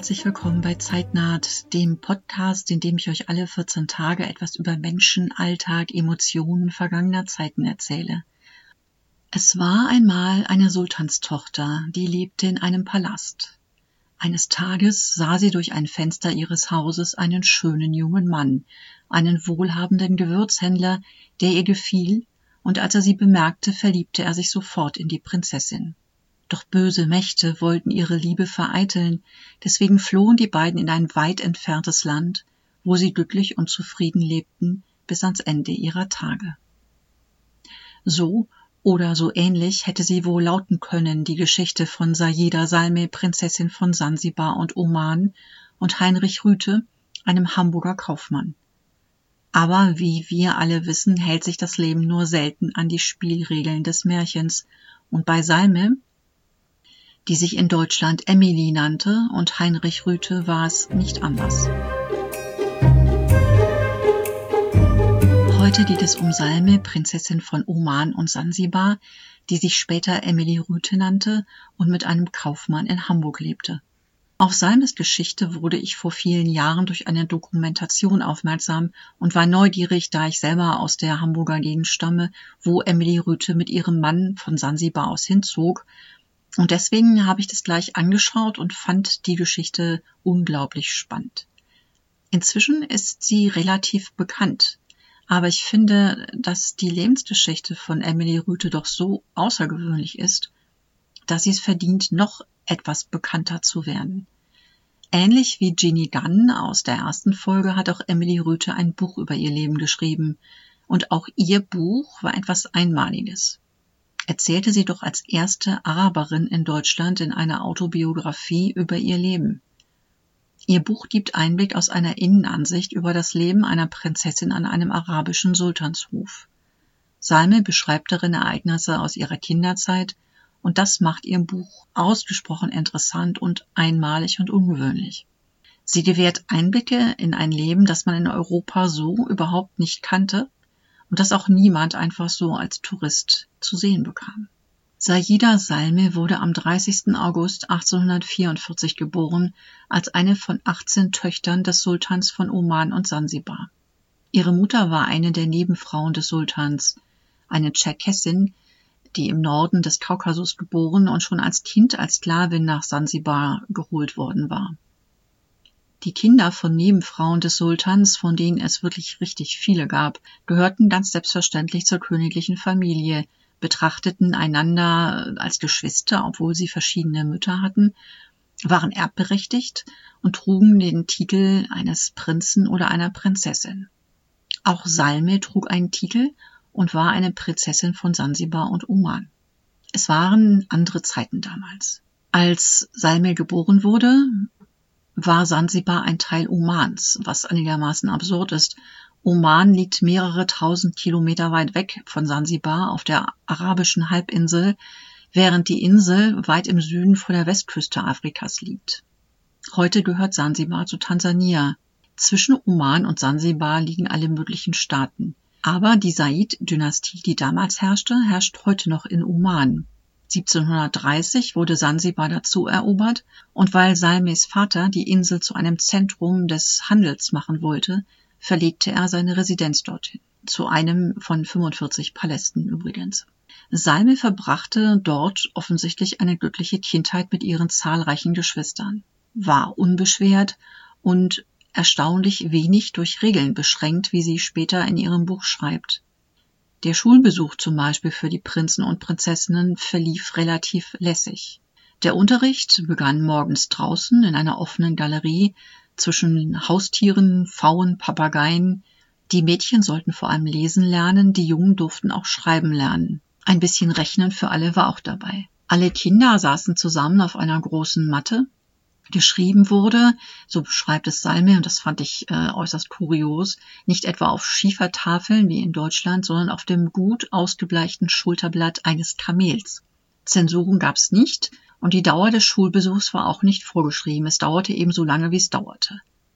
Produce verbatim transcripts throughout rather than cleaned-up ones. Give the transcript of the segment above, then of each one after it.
herzlich willkommen bei Zeitnaht, dem Podcast, in dem ich euch alle vierzehn Tage etwas über Menschen, Alltag, Emotionen vergangener Zeiten erzähle. Es war einmal eine Sultanstochter, die lebte in einem Palast. Eines Tages sah sie durch ein Fenster ihres Hauses einen schönen jungen Mann, einen wohlhabenden Gewürzhändler, der ihr gefiel, und als er sie bemerkte, verliebte er sich sofort in die Prinzessin. Doch böse Mächte wollten ihre Liebe vereiteln, deswegen flohen die beiden in ein weit entferntes Land, wo sie glücklich und zufrieden lebten bis ans Ende ihrer Tage. So oder so ähnlich hätte sie wohl lauten können, die Geschichte von Sayyida Salmeh, Prinzessin von Sansibar und Oman, und Heinrich Rüthe, einem Hamburger Kaufmann. Aber wie wir alle wissen, hält sich das Leben nur selten an die Spielregeln des Märchens, und bei Salmeh, die sich in Deutschland Emily nannte, und Heinrich Rüthe, war es nicht anders. Heute geht es um Salmeh, Prinzessin von Oman und Sansibar, die sich später Emily Rüthe nannte und mit einem Kaufmann in Hamburg lebte. Auf Salmehs Geschichte wurde ich vor vielen Jahren durch eine Dokumentation aufmerksam und war neugierig, da ich selber aus der Hamburger Gegend stamme, wo Emily Rüthe mit ihrem Mann von Sansibar aus hinzog. Und deswegen habe ich das gleich angeschaut und fand die Geschichte unglaublich spannend. Inzwischen ist sie relativ bekannt, aber ich finde, dass die Lebensgeschichte von Emily Rüthe doch so außergewöhnlich ist, dass sie es verdient, noch etwas bekannter zu werden. Ähnlich wie Ginny Gunn aus der ersten Folge hat auch Emily Rüthe ein Buch über ihr Leben geschrieben. Und auch ihr Buch war etwas Einmaliges. Erzählte sie doch als erste Araberin in Deutschland in einer Autobiografie über ihr Leben. Ihr Buch gibt Einblick aus einer Innenansicht über das Leben einer Prinzessin an einem arabischen Sultanshof. Salmeh beschreibt darin Ereignisse aus ihrer Kinderzeit, und das macht ihr Buch ausgesprochen interessant und einmalig und ungewöhnlich. Sie gewährt Einblicke in ein Leben, das man in Europa so überhaupt nicht kannte, und das auch niemand einfach so als Tourist zu sehen bekam. Sayyida Salmeh wurde am dreißigsten August achtzehnhundertvierundvierzig geboren, als eine von achtzehn Töchtern des Sultans von Oman und Sansibar. Ihre Mutter war eine der Nebenfrauen des Sultans, eine Tscherkessin, die im Norden des Kaukasus geboren und schon als Kind als Sklavin nach Sansibar geholt worden war. Die Kinder von Nebenfrauen des Sultans, von denen es wirklich richtig viele gab, gehörten ganz selbstverständlich zur königlichen Familie, betrachteten einander als Geschwister, obwohl sie verschiedene Mütter hatten, waren erbberechtigt und trugen den Titel eines Prinzen oder einer Prinzessin. Auch Salmeh trug einen Titel und war eine Prinzessin von Sansibar und Oman. Es waren andere Zeiten damals. Als Salmeh geboren wurde, war Sansibar ein Teil Omans, was einigermaßen absurd ist. Oman liegt mehrere tausend Kilometer weit weg von Sansibar auf der arabischen Halbinsel, während die Insel weit im Süden vor der Westküste Afrikas liegt. Heute gehört Sansibar zu Tansania. Zwischen Oman und Sansibar liegen alle möglichen Staaten. Aber die Said-Dynastie, die damals herrschte, herrscht heute noch in Oman. siebzehnhundertdreißig wurde Sansibar dazu erobert, und weil Salmehs Vater die Insel zu einem Zentrum des Handels machen wollte, verlegte er seine Residenz dorthin, zu einem von fünfundvierzig Palästen übrigens. Salmeh verbrachte dort offensichtlich eine glückliche Kindheit mit ihren zahlreichen Geschwistern, war unbeschwert und erstaunlich wenig durch Regeln beschränkt, wie sie später in ihrem Buch schreibt. Der Schulbesuch zum Beispiel für die Prinzen und Prinzessinnen verlief relativ lässig. Der Unterricht begann morgens draußen in einer offenen Galerie zwischen Haustieren, Pfauen, Papageien. Die Mädchen sollten vor allem lesen lernen, die Jungen durften auch schreiben lernen. Ein bisschen Rechnen für alle war auch dabei. Alle Kinder saßen zusammen auf einer großen Matte. Geschrieben wurde, so beschreibt es Salmeh, und das fand ich äh, äußerst kurios, nicht etwa auf Schiefertafeln wie in Deutschland, sondern auf dem gut ausgebleichten Schulterblatt eines Kamels. Zensuren gab es nicht, und die Dauer des Schulbesuchs war auch nicht vorgeschrieben. Es dauerte eben so lange, wie es dauerte.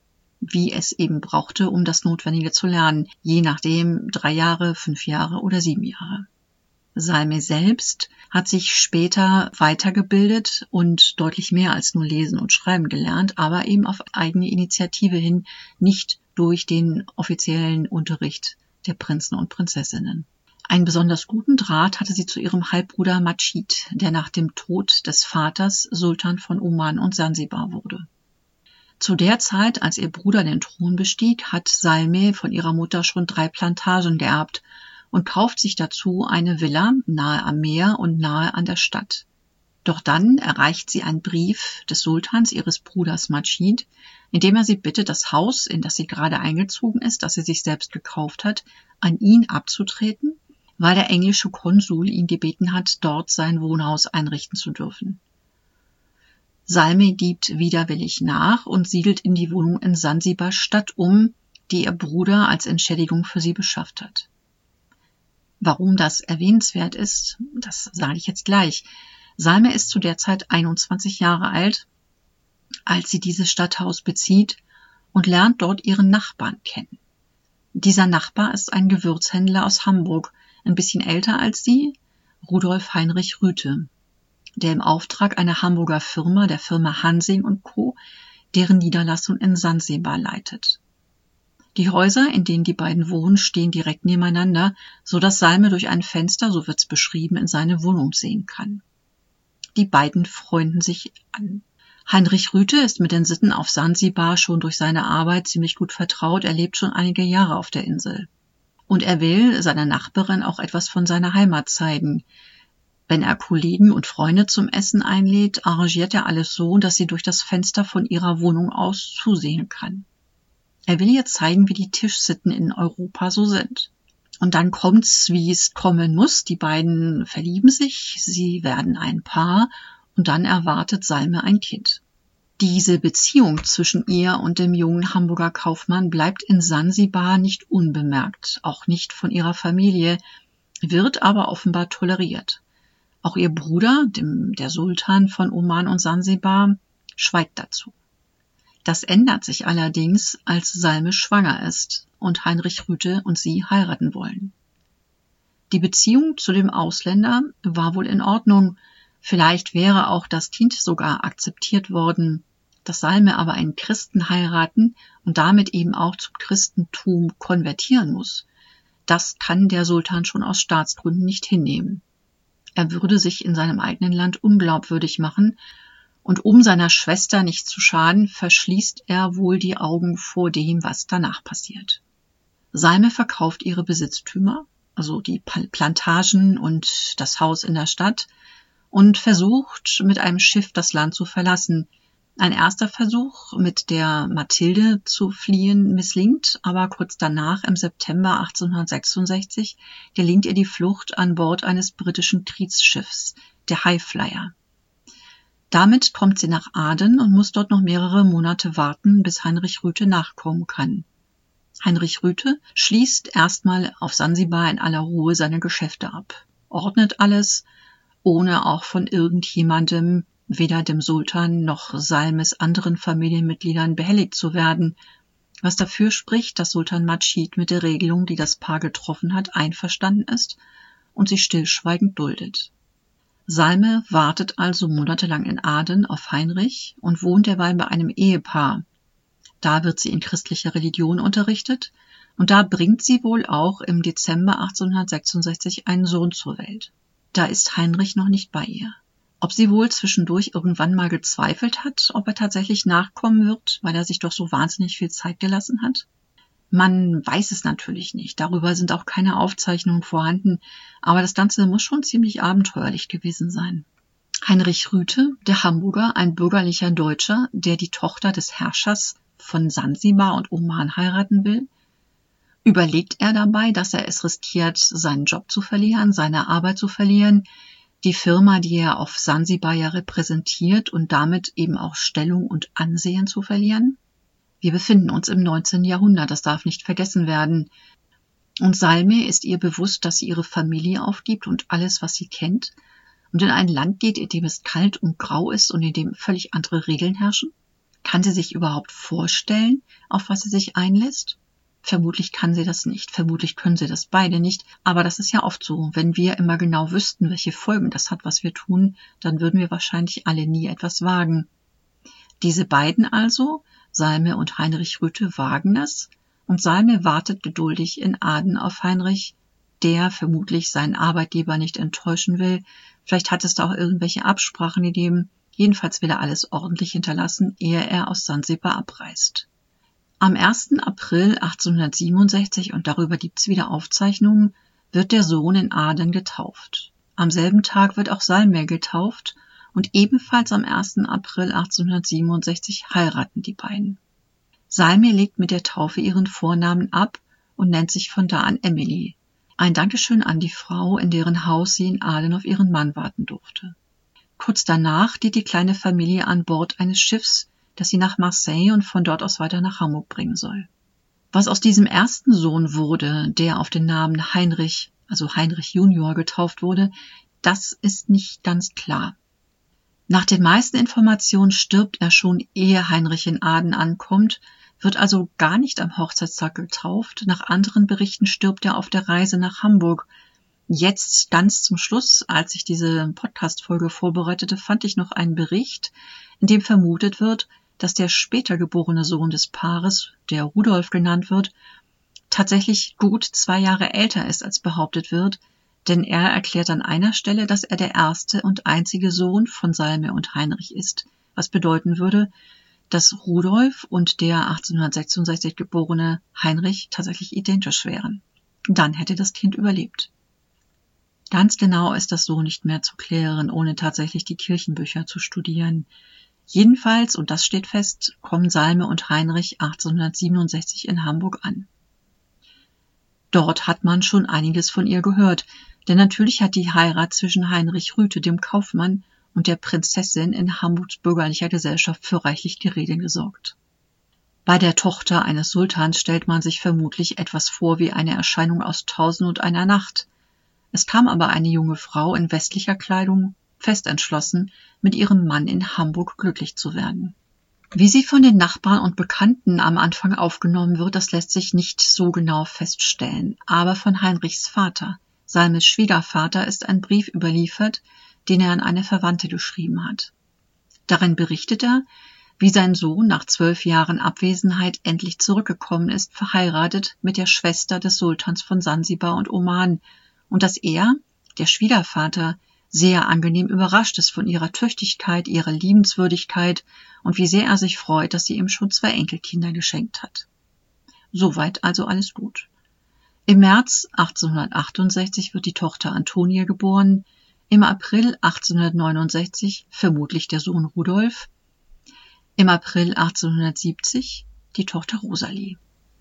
Wie es eben brauchte, um das Notwendige zu lernen, je nachdem drei Jahre, fünf Jahre oder sieben Jahre. Salme selbst hat sich später weitergebildet und deutlich mehr als nur lesen und schreiben gelernt, aber eben auf eigene Initiative hin, nicht durch den offiziellen Unterricht der Prinzen und Prinzessinnen. Einen besonders guten Draht hatte sie zu ihrem Halbbruder Madschid, der nach dem Tod des Vaters Sultan von Oman und Sansibar wurde. Zu der Zeit, als ihr Bruder den Thron bestieg, hat Salme von ihrer Mutter schon drei Plantagen geerbt und kauft sich dazu eine Villa nahe am Meer und nahe an der Stadt. Doch dann erreicht sie einen Brief des Sultans, ihres Bruders Madschid, in dem er sie bittet, das Haus, in das sie gerade eingezogen ist, das sie sich selbst gekauft hat, an ihn abzutreten, weil der englische Konsul ihn gebeten hat, dort sein Wohnhaus einrichten zu dürfen. Salme gibt widerwillig nach und siedelt in die Wohnung in Sansibar Stadt um, die ihr Bruder als Entschädigung für sie beschafft hat. Warum das erwähnenswert ist, das sage ich jetzt gleich. Salme ist zu der Zeit einundzwanzig Jahre alt, als sie dieses Stadthaus bezieht und lernt dort ihren Nachbarn kennen. Dieser Nachbar ist ein Gewürzhändler aus Hamburg, ein bisschen älter als sie, Rudolf Heinrich Rüthe, der im Auftrag einer Hamburger Firma, der Firma Hansing und Co., deren Niederlassung in Sansibar leitet. Die Häuser, in denen die beiden wohnen, stehen direkt nebeneinander, so dass Salme durch ein Fenster, so wird's beschrieben, in seine Wohnung sehen kann. Die beiden freunden sich an. Heinrich Rüthe ist mit den Sitten auf Sansibar schon durch seine Arbeit ziemlich gut vertraut. Er lebt schon einige Jahre auf der Insel. Und er will seiner Nachbarin auch etwas von seiner Heimat zeigen. Wenn er Kollegen und Freunde zum Essen einlädt, arrangiert er alles so, dass sie durch das Fenster von ihrer Wohnung aus zusehen kann. Er will ihr zeigen, wie die Tischsitten in Europa so sind. Und dann kommt's, wie es kommen muss. Die beiden verlieben sich, sie werden ein Paar und dann erwartet Salme ein Kind. Diese Beziehung zwischen ihr und dem jungen Hamburger Kaufmann bleibt in Sansibar nicht unbemerkt, auch nicht von ihrer Familie, wird aber offenbar toleriert. Auch ihr Bruder, dem, der Sultan von Oman und Sansibar, schweigt dazu. Das ändert sich allerdings, als Salme schwanger ist und Heinrich Rüthe und sie heiraten wollen. Die Beziehung zu dem Ausländer war wohl in Ordnung, vielleicht wäre auch das Kind sogar akzeptiert worden, dass Salme aber einen Christen heiraten und damit eben auch zum Christentum konvertieren muss. Das kann der Sultan schon aus Staatsgründen nicht hinnehmen. Er würde sich in seinem eigenen Land unglaubwürdig machen, und um seiner Schwester nicht zu schaden, verschließt er wohl die Augen vor dem, was danach passiert. Salme verkauft ihre Besitztümer, also die Plantagen und das Haus in der Stadt, und versucht, mit einem Schiff das Land zu verlassen. Ein erster Versuch, mit der Mathilde zu fliehen, misslingt, aber kurz danach, im September achtzehnhundertsechsundsechzig, gelingt ihr die Flucht an Bord eines britischen Kriegsschiffs, der Highflyer. Damit kommt sie nach Aden und muss dort noch mehrere Monate warten, bis Heinrich Rüthe nachkommen kann. Heinrich Rüthe schließt erstmal auf Sansibar in aller Ruhe seine Geschäfte ab, ordnet alles, ohne auch von irgendjemandem, weder dem Sultan noch Salmes anderen Familienmitgliedern behelligt zu werden, was dafür spricht, dass Sultan Madschid mit der Regelung, die das Paar getroffen hat, einverstanden ist und sie stillschweigend duldet. Salme wartet also monatelang in Aden auf Heinrich und wohnt derweil bei einem Ehepaar. Da wird sie in christlicher Religion unterrichtet und da bringt sie wohl auch im Dezember achtzehnhundertsechsundsechzig einen Sohn zur Welt. Da ist Heinrich noch nicht bei ihr. Ob sie wohl zwischendurch irgendwann mal gezweifelt hat, ob er tatsächlich nachkommen wird, weil er sich doch so wahnsinnig viel Zeit gelassen hat? Man weiß es natürlich nicht, darüber sind auch keine Aufzeichnungen vorhanden, aber das Ganze muss schon ziemlich abenteuerlich gewesen sein. Heinrich Rüthe, der Hamburger, ein bürgerlicher Deutscher, der die Tochter des Herrschers von Sansibar und Oman heiraten will, überlegt er dabei, dass er es riskiert, seinen Job zu verlieren, seine Arbeit zu verlieren, die Firma, die er auf Sansibar ja repräsentiert und damit eben auch Stellung und Ansehen zu verlieren? Wir befinden uns im neunzehnten Jahrhundert, das darf nicht vergessen werden. Und Salme ist ihr bewusst, dass sie ihre Familie aufgibt und alles, was sie kennt, und in ein Land geht, in dem es kalt und grau ist und in dem völlig andere Regeln herrschen? Kann sie sich überhaupt vorstellen, auf was sie sich einlässt? Vermutlich kann sie das nicht, vermutlich können sie das beide nicht, aber das ist ja oft so. Wenn wir immer genau wüssten, welche Folgen das hat, was wir tun, dann würden wir wahrscheinlich alle nie etwas wagen. Diese beiden also, Salme und Heinrich Rüthe, wagen es, und Salme wartet geduldig in Aden auf Heinrich, der vermutlich seinen Arbeitgeber nicht enttäuschen will. Vielleicht hat es da auch irgendwelche Absprachen gegeben. Jedenfalls will er alles ordentlich hinterlassen, ehe er aus Sansibar abreist. Am ersten April achtzehnhundertsiebenundsechzig, und darüber gibt's wieder Aufzeichnungen, wird der Sohn in Aden getauft. Am selben Tag wird auch Salme getauft und ebenfalls am ersten April achtzehnhundertsiebenundsechzig heiraten die beiden. Salme legt mit der Taufe ihren Vornamen ab und nennt sich von da an Emily. Ein Dankeschön an die Frau, in deren Haus sie in Aden auf ihren Mann warten durfte. Kurz danach geht die kleine Familie an Bord eines Schiffs, das sie nach Marseille und von dort aus weiter nach Hamburg bringen soll. Was aus diesem ersten Sohn wurde, der auf den Namen Heinrich, also Heinrich Junior, getauft wurde, das ist nicht ganz klar. Nach den meisten Informationen stirbt er schon, ehe Heinrich in Aden ankommt, wird also gar nicht am Hochzeitstag getauft. Nach anderen Berichten stirbt er auf der Reise nach Hamburg. Jetzt, ganz zum Schluss, als ich diese Podcast-Folge vorbereitete, fand ich noch einen Bericht, in dem vermutet wird, dass der später geborene Sohn des Paares, der Rudolf genannt wird, tatsächlich gut zwei Jahre älter ist, als behauptet wird, denn er erklärt an einer Stelle, dass er der erste und einzige Sohn von Salme und Heinrich ist, was bedeuten würde, dass Rudolf und der achtzehnhundertsechsundsechzig geborene Heinrich tatsächlich identisch wären. Dann hätte das Kind überlebt. Ganz genau ist das so nicht mehr zu klären, ohne tatsächlich die Kirchenbücher zu studieren. Jedenfalls, und das steht fest, kommen Salme und Heinrich achtzehnhundertsiebenundsechzig in Hamburg an. Dort hat man schon einiges von ihr gehört, denn natürlich hat die Heirat zwischen Heinrich Rüthe, dem Kaufmann, und der Prinzessin in Hamburgs bürgerlicher Gesellschaft für reichlich Gerede gesorgt. Bei der Tochter eines Sultans stellt man sich vermutlich etwas vor wie eine Erscheinung aus Tausend und einer Nacht. Es kam aber eine junge Frau in westlicher Kleidung, fest entschlossen, mit ihrem Mann in Hamburg glücklich zu werden. Wie sie von den Nachbarn und Bekannten am Anfang aufgenommen wird, das lässt sich nicht so genau feststellen. Aber von Heinrichs Vater, Salmes Schwiegervater, ist ein Brief überliefert, den er an eine Verwandte geschrieben hat. Darin berichtet er, wie sein Sohn nach zwölf Jahren Abwesenheit endlich zurückgekommen ist, verheiratet mit der Schwester des Sultans von Sansibar und Oman, und dass er, der Schwiegervater, sehr angenehm überrascht ist von ihrer Tüchtigkeit, ihrer Liebenswürdigkeit und wie sehr er sich freut, dass sie ihm schon zwei Enkelkinder geschenkt hat. Soweit also alles gut. Im März achtzehnhundertachtundsechzig wird die Tochter Antonia geboren, im April achtzehnhundertneunundsechzig vermutlich der Sohn Rudolf, im April achtzehnhundertsiebzig die Tochter Rosalie.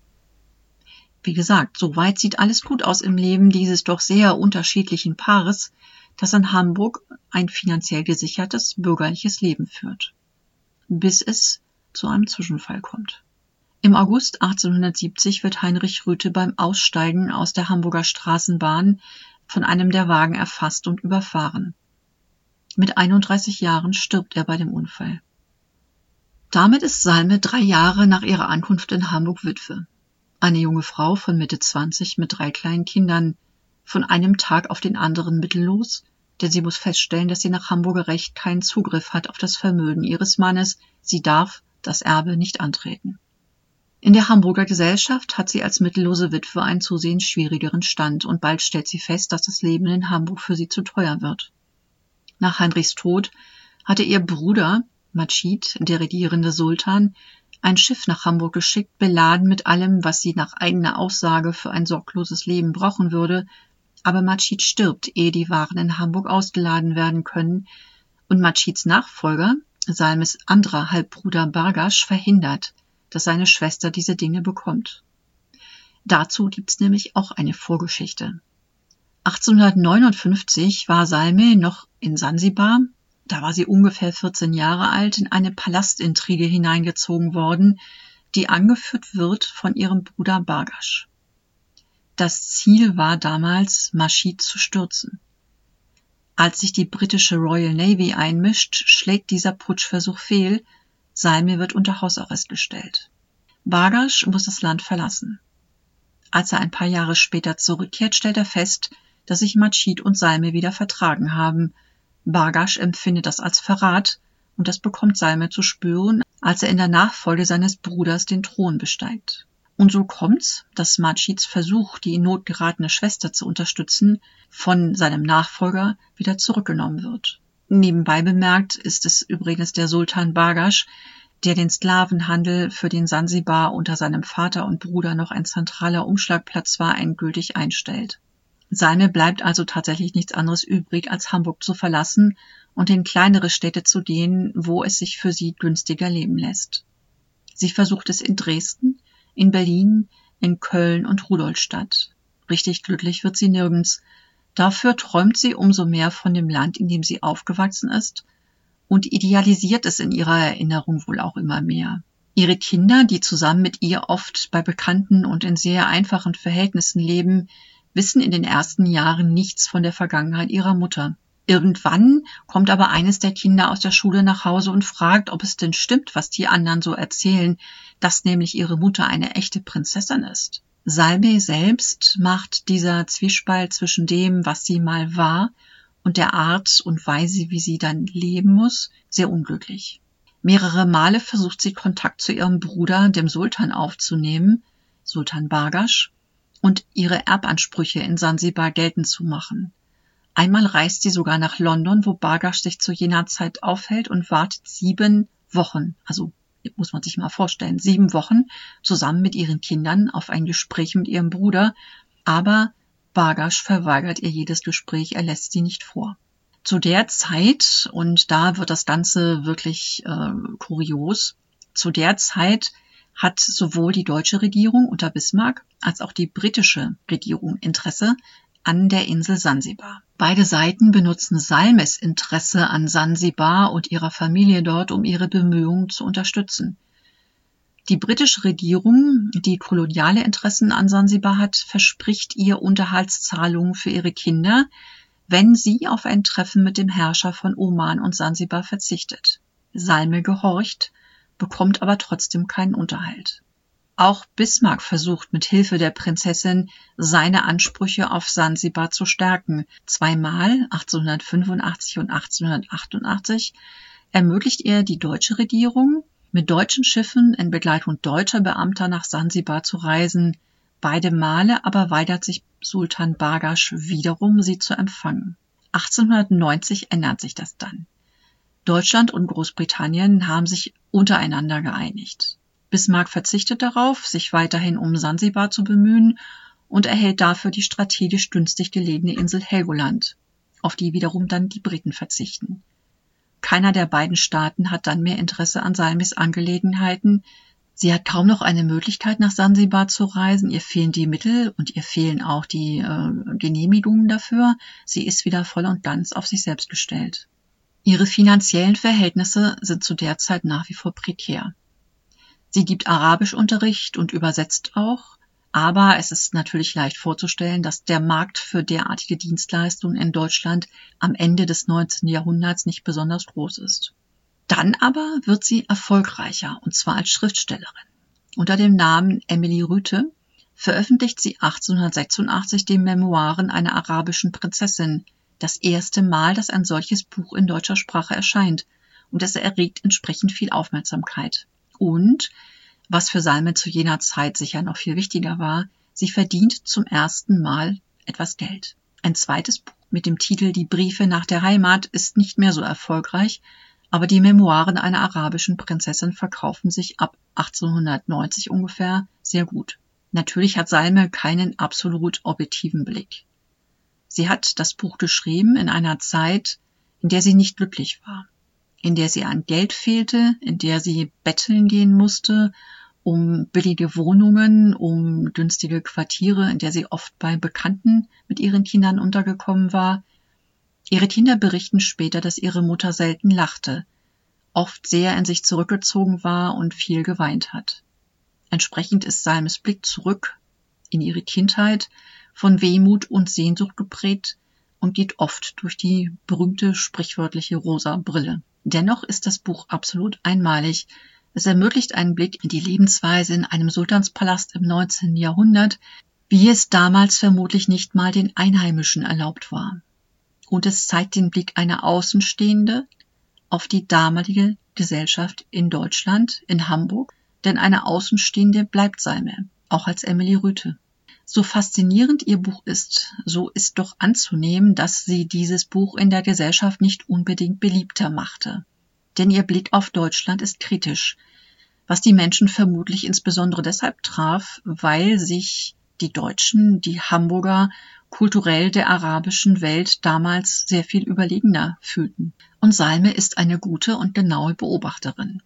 Wie gesagt, soweit sieht alles gut aus im Leben dieses doch sehr unterschiedlichen Paares, das in Hamburg ein finanziell gesichertes bürgerliches Leben führt, bis es zu einem Zwischenfall kommt. Im August achtzehnhundertsiebzig wird Heinrich Rüthe beim Aussteigen aus der Hamburger Straßenbahn von einem der Wagen erfasst und überfahren. Mit einunddreißig Jahren stirbt er bei dem Unfall. Damit ist Salme drei Jahre nach ihrer Ankunft in Hamburg Witwe. Eine junge Frau von Mitte zwanzig mit drei kleinen Kindern, von einem Tag auf den anderen mittellos, denn sie muss feststellen, dass sie nach Hamburger Recht keinen Zugriff hat auf das Vermögen ihres Mannes. Sie darf das Erbe nicht antreten. In der Hamburger Gesellschaft hat sie als mittellose Witwe einen zusehends schwierigeren Stand und bald stellt sie fest, dass das Leben in Hamburg für sie zu teuer wird. Nach Heinrichs Tod hatte ihr Bruder, Madschid, der regierende Sultan, ein Schiff nach Hamburg geschickt, beladen mit allem, was sie nach eigener Aussage für ein sorgloses Leben brauchen würde, aber Madschid stirbt, ehe die Waren in Hamburg ausgeladen werden können, und Madschids Nachfolger, Salmes anderer Halbbruder Bargasch, verhindert, dass seine Schwester diese Dinge bekommt. Dazu gibt's nämlich auch eine Vorgeschichte. achtzehnhundertneunundfünfzig war Salme noch in Sansibar, da war sie ungefähr vierzehn Jahre alt, in eine Palastintrige hineingezogen worden, die angeführt wird von ihrem Bruder Bargasch. Das Ziel war damals, Madschid zu stürzen. Als sich die britische Royal Navy einmischt, schlägt dieser Putschversuch fehl, Salme wird unter Hausarrest gestellt. Bargasch muss das Land verlassen. Als er ein paar Jahre später zurückkehrt, stellt er fest, dass sich Macit und Salme wieder vertragen haben. Bargash empfindet das als Verrat und das bekommt Salme zu spüren, als er in der Nachfolge seines Bruders den Thron besteigt. Und so kommt's, dass Macits Versuch, die in Not geratene Schwester zu unterstützen, von seinem Nachfolger wieder zurückgenommen wird. Nebenbei bemerkt ist es übrigens der Sultan Bargash, der den Sklavenhandel, für den Sansibar unter seinem Vater und Bruder noch ein zentraler Umschlagplatz war, endgültig einstellt. Salme bleibt also tatsächlich nichts anderes übrig, als Hamburg zu verlassen und in kleinere Städte zu gehen, wo es sich für sie günstiger leben lässt. Sie versucht es in Dresden, in Berlin, in Köln und Rudolstadt. Richtig glücklich wird sie nirgends. Dafür träumt sie umso mehr von dem Land, in dem sie aufgewachsen ist, und idealisiert es in ihrer Erinnerung wohl auch immer mehr. Ihre Kinder, die zusammen mit ihr oft bei Bekannten und in sehr einfachen Verhältnissen leben, wissen in den ersten Jahren nichts von der Vergangenheit ihrer Mutter. Irgendwann kommt aber eines der Kinder aus der Schule nach Hause und fragt, ob es denn stimmt, was die anderen so erzählen, dass nämlich ihre Mutter eine echte Prinzessin ist. Salme selbst macht dieser Zwiespalt zwischen dem, was sie mal war, und der Art und Weise, wie sie dann leben muss, sehr unglücklich. Mehrere Male versucht sie Kontakt zu ihrem Bruder, dem Sultan, aufzunehmen, Sultan Bargash, und ihre Erbansprüche in Sansibar geltend zu machen. Einmal reist sie sogar nach London, wo Bargash sich zu jener Zeit aufhält und wartet sieben Wochen, also muss man sich mal vorstellen, sieben Wochen zusammen mit ihren Kindern auf ein Gespräch mit ihrem Bruder, aber Bargash verweigert ihr jedes Gespräch, er lässt sie nicht vor. Zu der Zeit, und da wird das Ganze wirklich äh, kurios, zu der Zeit hat sowohl die deutsche Regierung unter Bismarck als auch die britische Regierung Interesse an der Insel Sansibar. Beide Seiten benutzen Salmes Interesse an Sansibar und ihrer Familie dort, um ihre Bemühungen zu unterstützen. Die britische Regierung, die koloniale Interessen an Sansibar hat, verspricht ihr Unterhaltszahlungen für ihre Kinder, wenn sie auf ein Treffen mit dem Herrscher von Oman und Sansibar verzichtet. Salme gehorcht, bekommt aber trotzdem keinen Unterhalt. Auch Bismarck versucht mit Hilfe der Prinzessin, seine Ansprüche auf Sansibar zu stärken. Zweimal, achtzehnhundertfünfundachtzig und achtzehnhundertachtundachtzig, ermöglicht er die deutsche Regierung, mit deutschen Schiffen in Begleitung deutscher Beamter nach Sansibar zu reisen. Beide Male aber weigert sich Sultan Bargash wiederum, sie zu empfangen. achtzehnhundertneunzig ändert sich das dann. Deutschland und Großbritannien haben sich untereinander geeinigt. Bismarck verzichtet darauf, sich weiterhin um Sansibar zu bemühen und erhält dafür die strategisch günstig gelegene Insel Helgoland, auf die wiederum dann die Briten verzichten. Keiner der beiden Staaten hat dann mehr Interesse an Salmes Angelegenheiten. Sie hat kaum noch eine Möglichkeit, nach Sansibar zu reisen. Ihr fehlen die Mittel und ihr fehlen auch die äh, Genehmigungen dafür. Sie ist wieder voll und ganz auf sich selbst gestellt. Ihre finanziellen Verhältnisse sind zu der Zeit nach wie vor prekär. Sie gibt Arabischunterricht und übersetzt auch, aber es ist natürlich leicht vorzustellen, dass der Markt für derartige Dienstleistungen in Deutschland am Ende des neunzehnten Jahrhunderts nicht besonders groß ist. Dann aber wird sie erfolgreicher, und zwar als Schriftstellerin. Unter dem Namen Emily Rüthe veröffentlicht sie achtzehnhundertsechsundachtzig die Memoiren einer arabischen Prinzessin, das erste Mal, dass ein solches Buch in deutscher Sprache erscheint, und es erregt entsprechend viel Aufmerksamkeit. Und, was für Salme zu jener Zeit sicher noch viel wichtiger war, sie verdient zum ersten Mal etwas Geld. Ein zweites Buch mit dem Titel Die Briefe nach der Heimat ist nicht mehr so erfolgreich, aber die Memoiren einer arabischen Prinzessin verkaufen sich ab achtzehnhundertneunzig ungefähr sehr gut. Natürlich hat Salme keinen absolut objektiven Blick. Sie hat das Buch geschrieben in einer Zeit, in der sie nicht glücklich war, in der sie an Geld fehlte, in der sie betteln gehen musste, um billige Wohnungen, um günstige Quartiere, in der sie oft bei Bekannten mit ihren Kindern untergekommen war. Ihre Kinder berichten später, dass ihre Mutter selten lachte, oft sehr in sich zurückgezogen war und viel geweint hat. Entsprechend ist Salmes Blick zurück in ihre Kindheit von Wehmut und Sehnsucht geprägt und geht oft durch die berühmte sprichwörtliche rosa Brille. Dennoch ist das Buch absolut einmalig. Es ermöglicht einen Blick in die Lebensweise in einem Sultanspalast im neunzehnten Jahrhundert, wie es damals vermutlich nicht mal den Einheimischen erlaubt war. Und es zeigt den Blick einer Außenstehende auf die damalige Gesellschaft in Deutschland, in Hamburg, denn eine Außenstehende bleibt Salme, auch als Emily Rüthe. So faszinierend ihr Buch ist, so ist doch anzunehmen, dass sie dieses Buch in der Gesellschaft nicht unbedingt beliebter machte. Denn ihr Blick auf Deutschland ist kritisch, was die Menschen vermutlich insbesondere deshalb traf, weil sich die Deutschen, die Hamburger, kulturell der arabischen Welt damals sehr viel überlegener fühlten. Und Salme ist eine gute und genaue Beobachterin.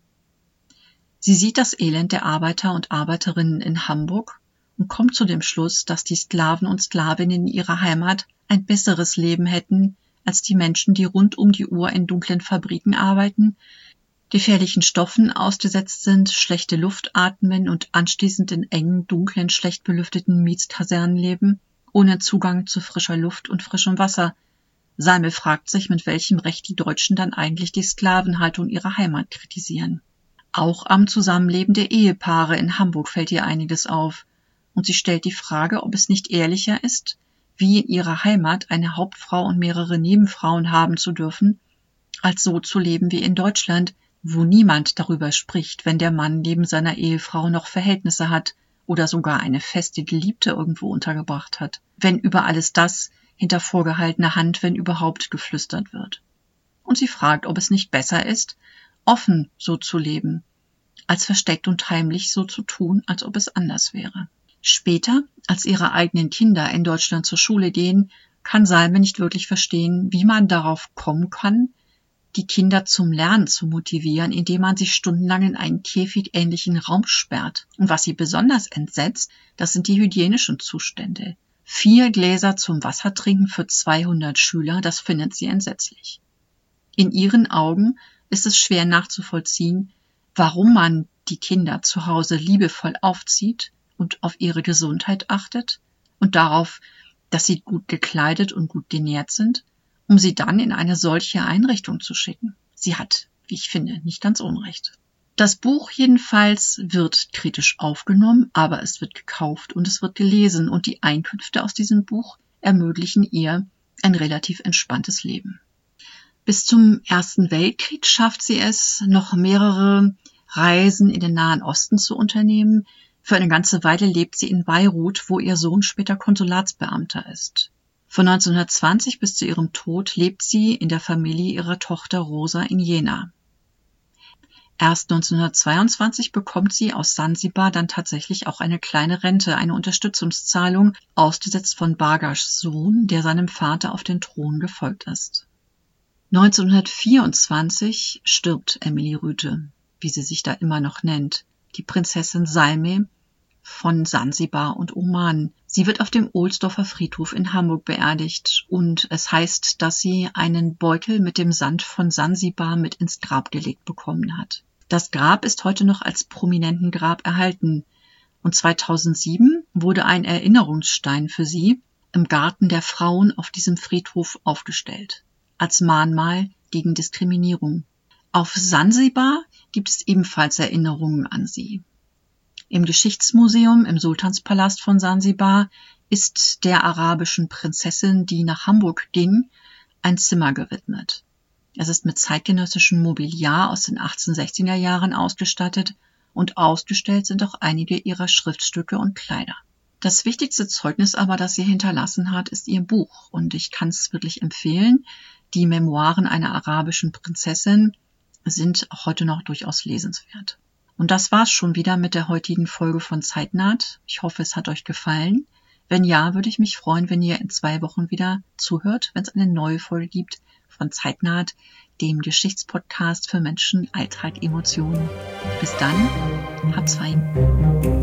Sie sieht das Elend der Arbeiter und Arbeiterinnen in Hamburg und kommt zu dem Schluss, dass die Sklaven und Sklavinnen in ihrer Heimat ein besseres Leben hätten als die Menschen, die rund um die Uhr in dunklen Fabriken arbeiten, gefährlichen Stoffen ausgesetzt sind, schlechte Luft atmen und anschließend in engen, dunklen, schlecht belüfteten Mietskasernen leben, ohne Zugang zu frischer Luft und frischem Wasser. Salme fragt sich, mit welchem Recht die Deutschen dann eigentlich die Sklavenhaltung ihrer Heimat kritisieren. Auch am Zusammenleben der Ehepaare in Hamburg fällt ihr einiges auf. Und sie stellt die Frage, ob es nicht ehrlicher ist, wie in ihrer Heimat eine Hauptfrau und mehrere Nebenfrauen haben zu dürfen, als so zu leben wie in Deutschland, wo niemand darüber spricht, wenn der Mann neben seiner Ehefrau noch Verhältnisse hat oder sogar eine feste Geliebte irgendwo untergebracht hat, wenn über alles das hinter vorgehaltener Hand, wenn überhaupt, geflüstert wird. Und sie fragt, ob es nicht besser ist, offen so zu leben, als versteckt und heimlich so zu tun, als ob es anders wäre. Später, als ihre eigenen Kinder in Deutschland zur Schule gehen, kann Salme nicht wirklich verstehen, wie man darauf kommen kann, die Kinder zum Lernen zu motivieren, indem man sie stundenlang in einen käfigähnlichen Raum sperrt. Und was sie besonders entsetzt, das sind die hygienischen Zustände. Vier Gläser zum Wassertrinken für zweihundert Schüler, das findet sie entsetzlich. In ihren Augen ist es schwer nachzuvollziehen, warum man die Kinder zu Hause liebevoll aufzieht und auf ihre Gesundheit achtet und darauf, dass sie gut gekleidet und gut genährt sind, um sie dann in eine solche Einrichtung zu schicken. Sie hat, wie ich finde, nicht ganz Unrecht. Das Buch jedenfalls wird kritisch aufgenommen, aber es wird gekauft und es wird gelesen und die Einkünfte aus diesem Buch ermöglichen ihr ein relativ entspanntes Leben. Bis zum Ersten Weltkrieg schafft sie es, noch mehrere Reisen in den Nahen Osten zu unternehmen. Für eine ganze Weile lebt sie in Beirut, wo ihr Sohn später Konsulatsbeamter ist. Von neunzehnhundertzwanzig bis zu ihrem Tod lebt sie in der Familie ihrer Tochter Rosa in Jena. Erst neunzehnhundertzweiundzwanzig bekommt sie aus Sansibar dann tatsächlich auch eine kleine Rente, eine Unterstützungszahlung, ausgesetzt von Bargaschs Sohn, der seinem Vater auf den Thron gefolgt ist. neunzehnhundertvierundzwanzig stirbt Emily Rüthe, wie sie sich da immer noch nennt, die Prinzessin Salme von Sansibar und Oman. Sie wird auf dem Ohlsdorfer Friedhof in Hamburg beerdigt und es heißt, dass sie einen Beutel mit dem Sand von Sansibar mit ins Grab gelegt bekommen hat. Das Grab ist heute noch als Prominentengrab erhalten und zweitausendsieben wurde ein Erinnerungsstein für sie im Garten der Frauen auf diesem Friedhof aufgestellt, als Mahnmal gegen Diskriminierung. Auf Sansibar gibt es ebenfalls Erinnerungen an sie. Im Geschichtsmuseum im Sultanspalast von Sansibar ist der arabischen Prinzessin, die nach Hamburg ging, ein Zimmer gewidmet. Es ist mit zeitgenössischem Mobiliar aus den achtzehnhundertsechziger Jahren ausgestattet und ausgestellt sind auch einige ihrer Schriftstücke und Kleider. Das wichtigste Zeugnis aber, das sie hinterlassen hat, ist ihr Buch und ich kann es wirklich empfehlen. Die Memoiren einer arabischen Prinzessin sind auch heute noch durchaus lesenswert. Und das war's schon wieder mit der heutigen Folge von Zeitnaht. Ich hoffe, es hat euch gefallen. Wenn ja, würde ich mich freuen, wenn ihr in zwei Wochen wieder zuhört, wenn es eine neue Folge gibt von Zeitnaht, dem Geschichtspodcast für Menschen, Alltag, Emotionen. Bis dann, habt's fein.